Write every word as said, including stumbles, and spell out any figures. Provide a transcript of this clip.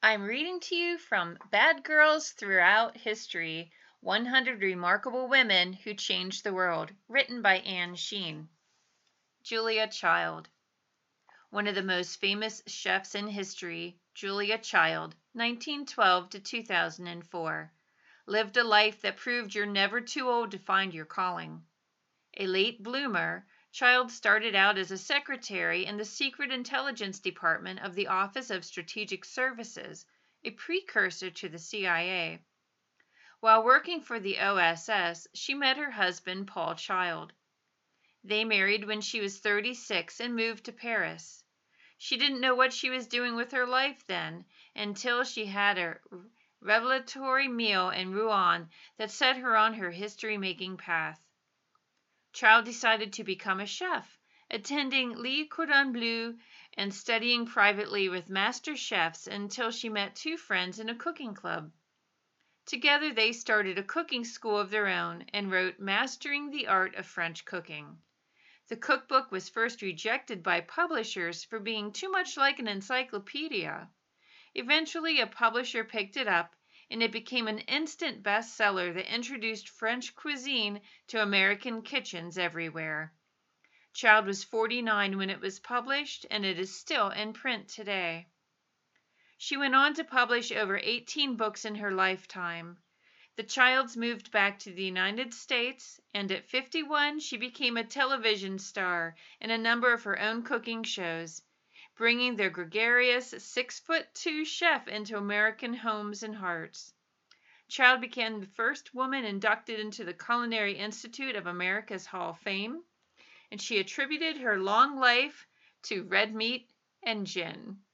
I'm reading to you from Bad Girls Throughout History: one hundred Remarkable Women Who Changed the World, written by Anne Sheen. Julia Child. One of the most famous chefs in history, Julia Child, nineteen twelve to two thousand four, lived a life that proved you're never too old to find your calling. A late bloomer, Child started out as a secretary in the Secret Intelligence Department of the Office of Strategic Services, a precursor to the C I A. While working for the O S S, she met her husband, Paul Child. They married when she was thirty-six and moved to Paris. She didn't know what she was doing with her life then, until she had a revelatory meal in Rouen that set her on her history-making path. Child decided to become a chef, attending Le Cordon Bleu and studying privately with master chefs until she met two friends in a cooking club. Together they started a cooking school of their own and wrote Mastering the Art of French Cooking. The cookbook was first rejected by publishers for being too much like an encyclopedia. Eventually, a publisher picked it up, and it became an instant bestseller that introduced French cuisine to American kitchens everywhere. Child was forty-nine when it was published, and it is still in print today. She went on to publish over eighteen books in her lifetime. The Childs moved back to the United States, and at fifty-one she became a television star in a number of her own cooking shows, bringing their gregarious six-foot-two chef into American homes and hearts. Child became the first woman inducted into the Culinary Institute of America's Hall of Fame, and she attributed her long life to red meat and gin.